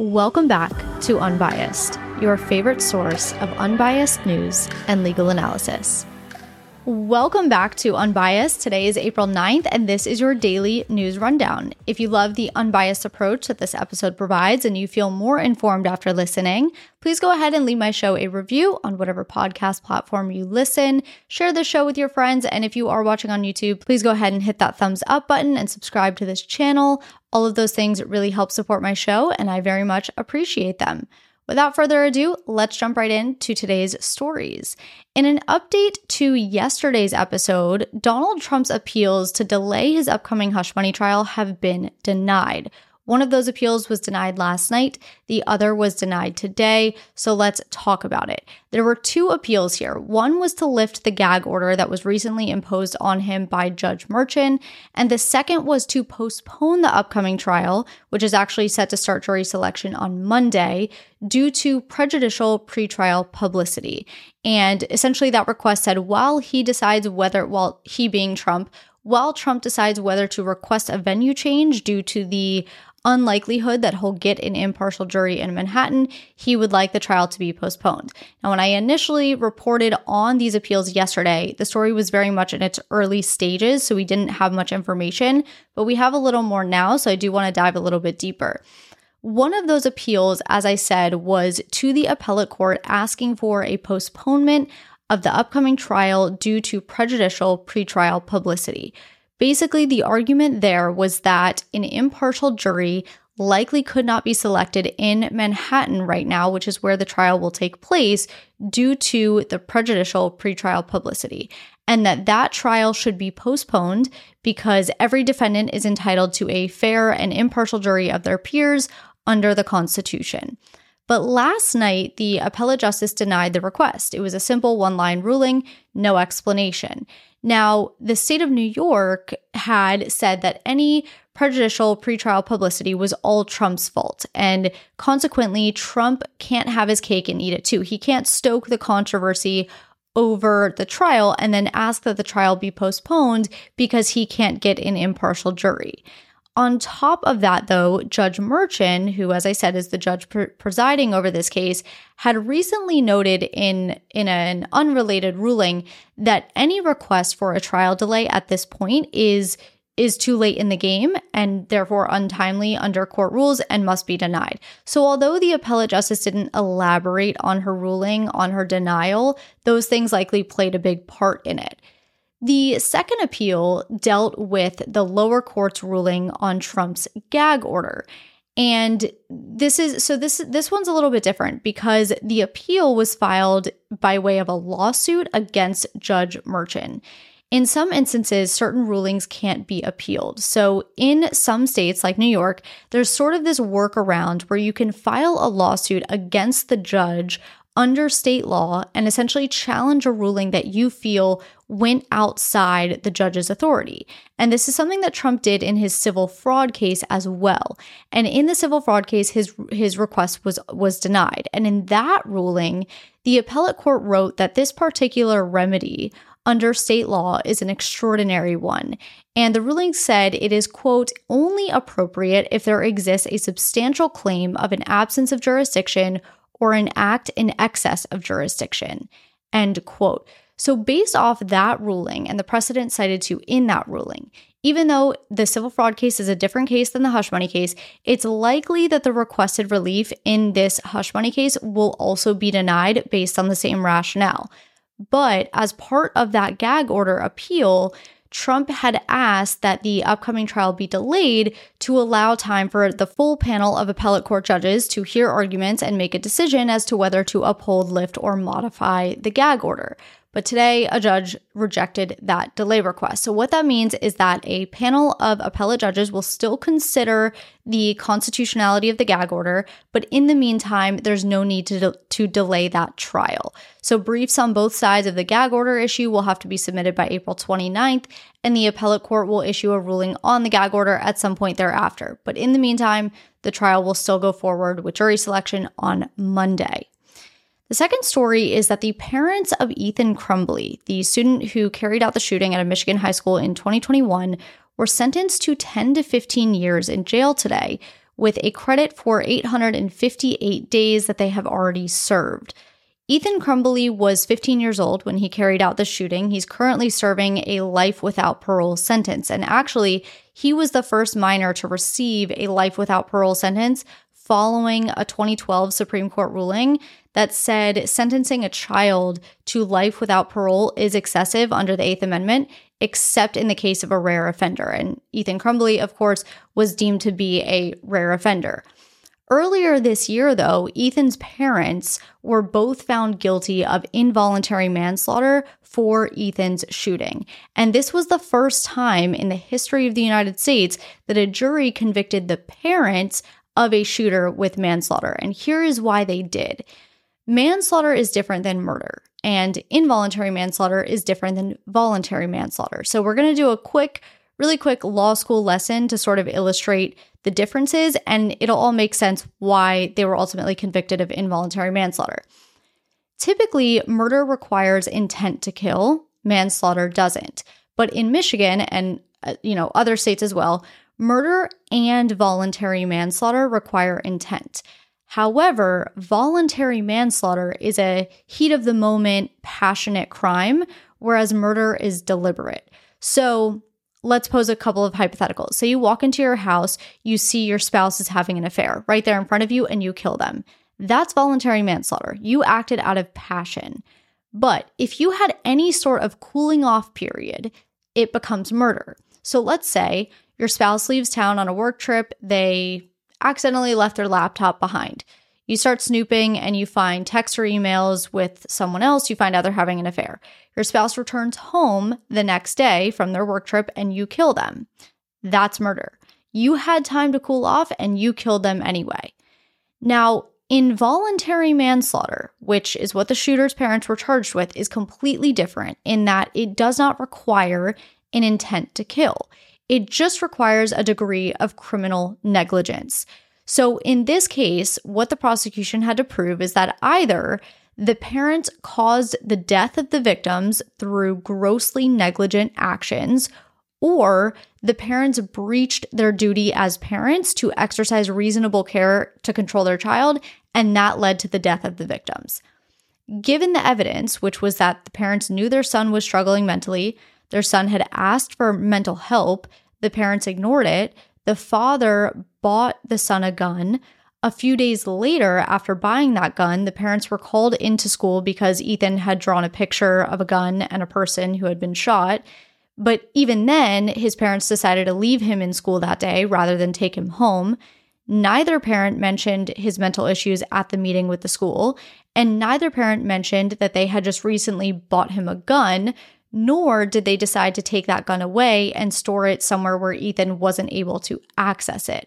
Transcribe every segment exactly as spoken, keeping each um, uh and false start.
Welcome back to Unbiased, your favorite source of unbiased news and legal analysis. Welcome back to Unbiased. Today is April ninth, and this is your daily news rundown. If you love the unbiased approach that this episode provides and you feel more informed after listening, please go ahead and leave my show a review on whatever podcast platform you listen. Share the show with your friends, and if you are watching on YouTube, please go ahead and hit that thumbs up button and subscribe to this channel. All of those things really help support my show, and I very much appreciate them. Without further ado, let's jump right into today's stories. In an update to yesterday's episode, Donald Trump's appeals to delay his upcoming hush money trial have been denied. One of those appeals was denied last night. The other was denied today. So let's talk about it. There were two appeals here. One was to lift the gag order that was recently imposed on him by Judge Merchan. And the second was to postpone the upcoming trial, which is actually set to start jury selection on Monday, due to prejudicial pretrial publicity. And essentially that request said while he decides whether, while he being Trump, while Trump decides whether to request a venue change due to the unlikelihood that he'll get an impartial jury in Manhattan, he would like the trial to be postponed. Now, when I initially reported on these appeals yesterday, the story was very much in its early stages, so we didn't have much information, but we have a little more now, so I do want to dive a little bit deeper. One of those appeals, as I said, was to the appellate court asking for a postponement of the upcoming trial due to prejudicial pretrial publicity. Basically, the argument there was that an impartial jury likely could not be selected in Manhattan right now, which is where the trial will take place, due to the prejudicial pretrial publicity, and that that trial should be postponed because every defendant is entitled to a fair and impartial jury of their peers under the Constitution. But last night, the appellate justice denied the request. It was a simple one-line ruling, no explanation. Now, the state of New York had said that any prejudicial pretrial publicity was all Trump's fault, and consequently, Trump can't have his cake and eat it too. He can't stoke the controversy over the trial and then ask that the trial be postponed because he can't get an impartial jury. On top of that, though, Judge Merchan, who, as I said, is the judge pre- presiding over this case, had recently noted in, in an unrelated ruling that any request for a trial delay at this point is, is too late in the game and therefore untimely under court rules and must be denied. So although the appellate justice didn't elaborate on her ruling, on her denial, those things likely played a big part in it. The second appeal dealt with the lower court's ruling on Trump's gag order. And this is so this this one's a little bit different because the appeal was filed by way of a lawsuit against Judge Merchan. In some instances, certain rulings can't be appealed. So in some states like New York, there's sort of this workaround where you can file a lawsuit against the judge under state law and essentially challenge a ruling that you feel went outside the judge's authority. And this is something that Trump did in his civil fraud case as well. And in the civil fraud case, his his request was was denied. And in that ruling, the appellate court wrote that this particular remedy under state law is an extraordinary one. And the ruling said it is, quote, only appropriate if there exists a substantial claim of an absence of jurisdiction or an act in excess of jurisdiction, end quote. So based off that ruling and the precedent cited to in that ruling, even though the civil fraud case is a different case than the hush money case, it's likely that the requested relief in this hush money case will also be denied based on the same rationale. But as part of that gag order appeal, Trump had asked that the upcoming trial be delayed to allow time for the full panel of appellate court judges to hear arguments and make a decision as to whether to uphold, lift, or modify the gag order. But today, a judge rejected that delay request. So what that means is that a panel of appellate judges will still consider the constitutionality of the gag order, but in the meantime, there's no need to, de- to delay that trial. So briefs on both sides of the gag order issue will have to be submitted by April twenty-ninth, and the appellate court will issue a ruling on the gag order at some point thereafter. But in the meantime, the trial will still go forward with jury selection on Monday. The second story is that the parents of Ethan Crumbley, the student who carried out the shooting at a Michigan high school in twenty twenty-one, were sentenced to ten to fifteen years in jail today, with a credit for eight hundred fifty-eight days that they have already served. Ethan Crumbley was fifteen years old when he carried out the shooting. He's currently serving a life without parole sentence. And actually, he was the first minor to receive a life without parole sentence following a twenty twelve Supreme Court ruling that said sentencing a child to life without parole is excessive under the Eighth Amendment, except in the case of a rare offender. And Ethan Crumbley, of course, was deemed to be a rare offender. Earlier this year, though, Ethan's parents were both found guilty of involuntary manslaughter for Ethan's shooting. And this was the first time in the history of the United States that a jury convicted the parents of a shooter with manslaughter. And here is why they did. Manslaughter is different than murder, and involuntary manslaughter is different than voluntary manslaughter. So we're going to do a quick, really quick law school lesson to sort of illustrate the differences, and it'll all make sense why they were ultimately convicted of involuntary manslaughter. Typically, murder requires intent to kill. Manslaughter doesn't. But in Michigan and uh, you know other states as well, murder and voluntary manslaughter require intent. However, voluntary manslaughter is a heat-of-the-moment, passionate crime, whereas murder is deliberate. So let's pose a couple of hypotheticals. So you walk into your house, you see your spouse is having an affair right there in front of you, and you kill them. That's voluntary manslaughter. You acted out of passion. But if you had any sort of cooling off period, it becomes murder. So let's say your spouse leaves town on a work trip. They accidentally left their laptop behind. You start snooping and you find texts or emails with someone else. You find out they're having an affair. Your spouse returns home the next day from their work trip and you kill them. That's murder. You had time to cool off and you killed them anyway. Now, involuntary manslaughter, which is what the shooter's parents were charged with, is completely different in that it does not require an intent to kill. It just requires a degree of criminal negligence. So in this case, what the prosecution had to prove is that either the parents caused the death of the victims through grossly negligent actions, or the parents breached their duty as parents to exercise reasonable care to control their child, and that led to the death of the victims. Given the evidence, which was that the parents knew their son was struggling mentally, their son had asked for mental help, the parents ignored it, the father bought the son a gun. A few days later, after buying that gun, the parents were called into school because Ethan had drawn a picture of a gun and a person who had been shot. But even then, his parents decided to leave him in school that day rather than take him home. Neither parent mentioned his mental issues at the meeting with the school, and neither parent mentioned that they had just recently bought him a gun, nor did they decide to take that gun away and store it somewhere where Ethan wasn't able to access it.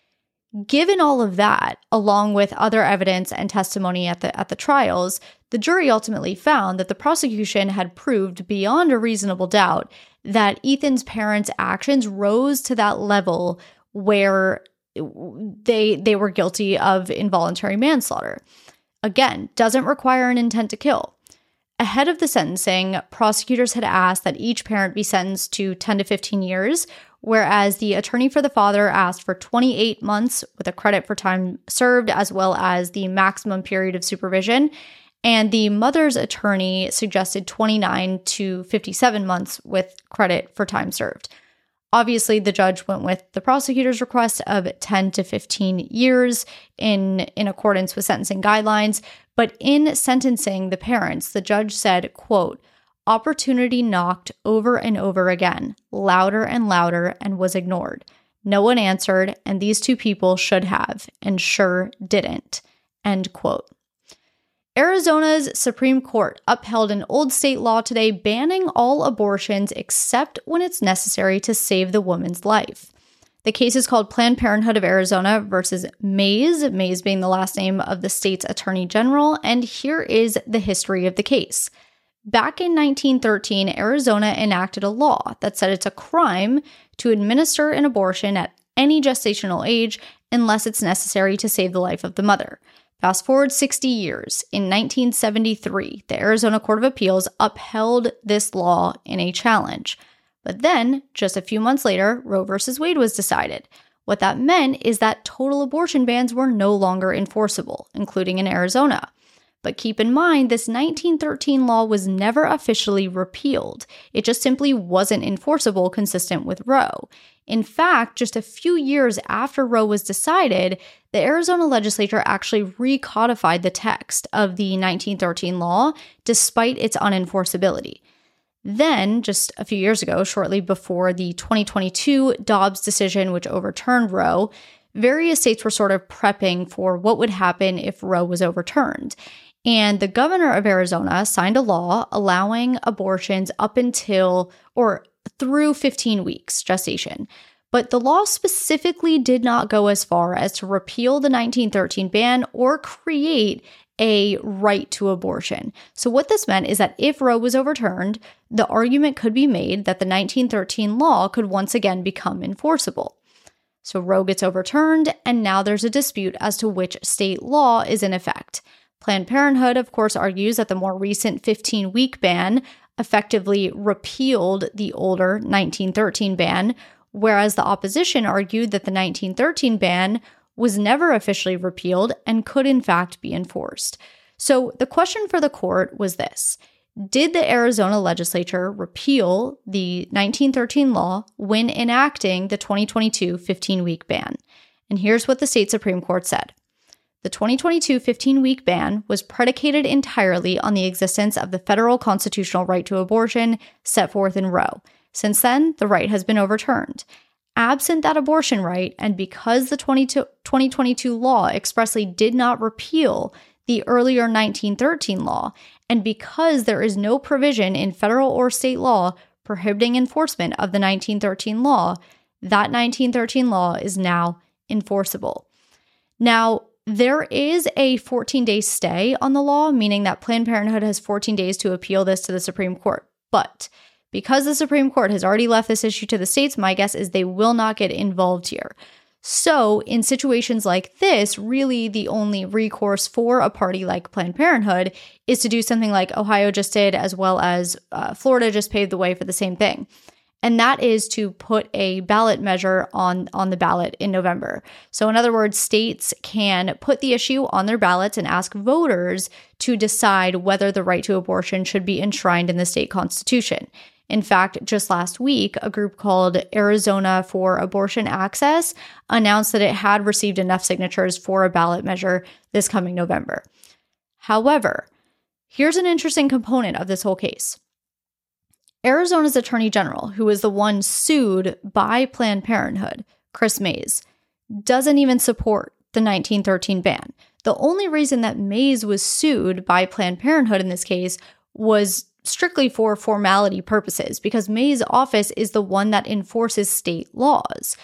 Given all of that, along with other evidence and testimony at the at the trials, the jury ultimately found that the prosecution had proved beyond a reasonable doubt that Ethan's parents' actions rose to that level where they they were guilty of involuntary manslaughter. Again, doesn't require an intent to kill. Ahead of the sentencing, prosecutors had asked that each parent be sentenced to ten to fifteen years, whereas the attorney for the father asked for twenty-eight months with a credit for time served, as well as the maximum period of supervision. And the mother's attorney suggested twenty-nine to fifty-seven months with credit for time served. Obviously, the judge went with the prosecutor's request of ten to fifteen years in, in accordance with sentencing guidelines. But in sentencing the parents, the judge said, quote, "Opportunity knocked over and over again, louder and louder, and was ignored. No one answered, and these two people should have, and sure didn't." End quote. Arizona's Supreme Court upheld an old state law today banning all abortions except when it's necessary to save the woman's life. The case is called Planned Parenthood of Arizona versus Mays, Mays being the last name of the state's attorney general, and here is the history of the case. Back in nineteen thirteen, Arizona enacted a law that said it's a crime to administer an abortion at any gestational age unless it's necessary to save the life of the mother. Fast forward sixty years, in nineteen seventy-three, the Arizona Court of Appeals upheld this law in a challenge. But then, just a few months later, Roe versus Wade was decided, What that meant is that total abortion bans were no longer enforceable, including in Arizona. But keep in mind, this nineteen thirteen law was never officially repealed. It just simply wasn't enforceable consistent with Roe. In fact, just a few years after Roe was decided, the Arizona legislature actually recodified the text of the nineteen thirteen law despite its unenforceability. Then, just a few years ago, shortly before the twenty twenty-two Dobbs decision, which overturned Roe, various states were sort of prepping for what would happen if Roe was overturned. And the governor of Arizona signed a law allowing abortions up until or through fifteen weeks gestation. But the law specifically did not go as far as to repeal the nineteen thirteen ban or create a right to abortion. So what this meant is that if Roe was overturned, the argument could be made that the nineteen thirteen law could once again become enforceable. So Roe gets overturned, and now there's a dispute as to which state law is in effect. Planned Parenthood, of course, argues that the more recent fifteen-week ban effectively repealed the older nineteen thirteen ban, whereas the opposition argued that the nineteen thirteen ban was never officially repealed and could in fact be enforced. So the question for the court was this: did the Arizona legislature repeal the nineteen thirteen law when enacting the twenty twenty-two fifteen-week ban? And here's what the state Supreme Court said. The twenty twenty-two fifteen-week ban was predicated entirely on the existence of the federal constitutional right to abortion set forth in Roe. Since then, the right has been overturned. Absent that abortion right, and because the twenty twenty-two law expressly did not repeal the earlier nineteen thirteen law, and because there is no provision in federal or state law prohibiting enforcement of the nineteen thirteen law, that nineteen thirteen law is now enforceable. Now, there is a fourteen-day stay on the law, meaning that Planned Parenthood has fourteen days to appeal this to the Supreme Court. But because the Supreme Court has already left this issue to the states, my guess is they will not get involved here. So in situations like this, really the only recourse for a party like Planned Parenthood is to do something like Ohio just did, as well as uh, Florida just paved the way for the same thing. And that is to put a ballot measure on, on the ballot in November. So in other words, states can put the issue on their ballots and ask voters to decide whether the right to abortion should be enshrined in the state constitution. In fact, just last week, a group called Arizona for Abortion Access announced that it had received enough signatures for a ballot measure this coming November. However, here's an interesting component of this whole case. Arizona's Attorney General, who is the one sued by Planned Parenthood, Kris Mayes, doesn't even support the nineteen thirteen ban. The only reason that Mayes was sued by Planned Parenthood in this case was strictly for formality purposes, because Mayes' office is the one that enforces state laws.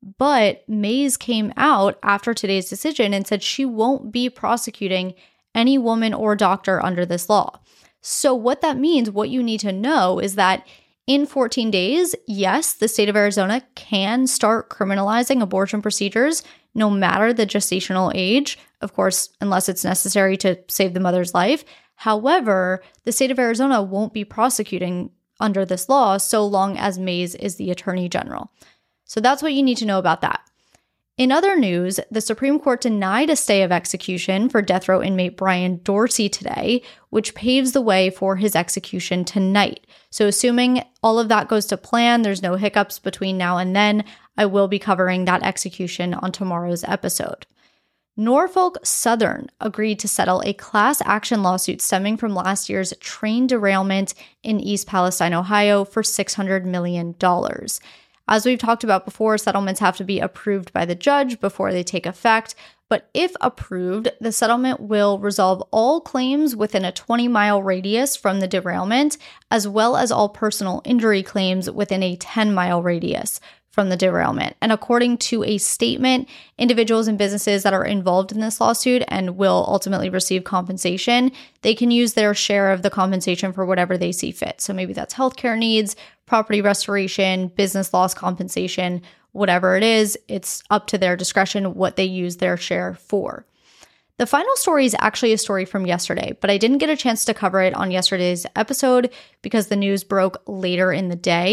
But Mayes came out after today's decision and said she won't be prosecuting any woman or doctor under this law. So what that means, what you need to know is that in fourteen days, yes, the state of Arizona can start criminalizing abortion procedures no matter the gestational age, of course, unless it's necessary to save the mother's life. However, the state of Arizona won't be prosecuting under this law so long as Mayes is the Attorney General. So that's what you need to know about that. In other news, the Supreme Court denied a stay of execution for death row inmate Brian Dorsey today, which paves the way for his execution tonight. So assuming all of that goes to plan, there's no hiccups between now and then, I will be covering that execution on tomorrow's episode. Norfolk Southern agreed to settle a class action lawsuit stemming from last year's train derailment in East Palestine, Ohio, for six hundred million dollars. As we've talked about before, settlements have to be approved by the judge before they take effect. But if approved, the settlement will resolve all claims within a twenty-mile radius from the derailment, as well as all personal injury claims within a ten-mile radius from the derailment. And according to a statement, individuals and businesses that are involved in this lawsuit and will ultimately receive compensation, they can use their share of the compensation for whatever they see fit. So maybe that's healthcare needs, property restoration, business loss compensation, whatever it is, it's up to their discretion what they use their share for. The final story is actually a story from yesterday, but I didn't get a chance to cover it on yesterday's episode because the news broke later in the day.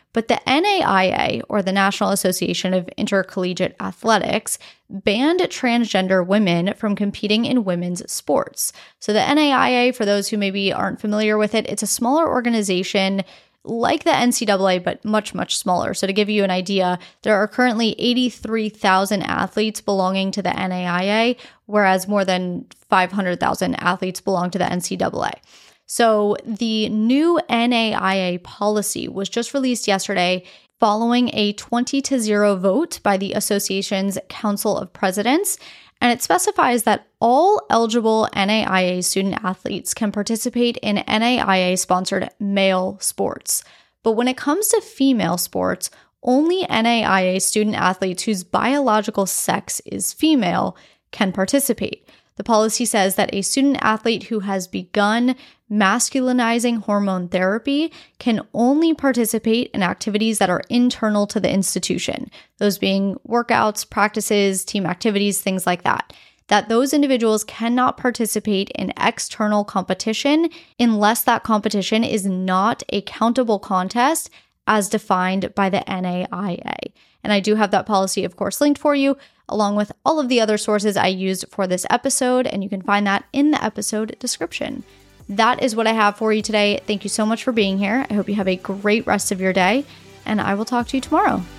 But the N A I A, or the National Association of Intercollegiate Athletics, banned transgender women from competing in women's sports. So the N A I A, for those who maybe aren't familiar with it, it's a smaller organization like the N C double A, but much, much smaller. So to give you an idea, there are currently eighty-three thousand athletes belonging to the N A I A, whereas more than five hundred thousand athletes belong to the N C double A. So the new N A I A policy was just released yesterday following a twenty to zero vote by the association's Council of Presidents, and it specifies that all eligible N A I A student athletes can participate in N A I A-sponsored male sports. But when it comes to female sports, only N A I A student athletes whose biological sex is female can participate. The policy says that a student athlete who has begun masculinizing hormone therapy can only participate in activities that are internal to the institution, those being workouts, practices, team activities, things like that. That those individuals cannot participate in external competition unless that competition is not a countable contest as defined by the N A I A. And I do have that policy, of course, linked for you, along with all of the other sources I used for this episode, and you can find that in the episode description. That is what I have for you today. Thank you so much for being here. I hope you have a great rest of your day, and I will talk to you tomorrow.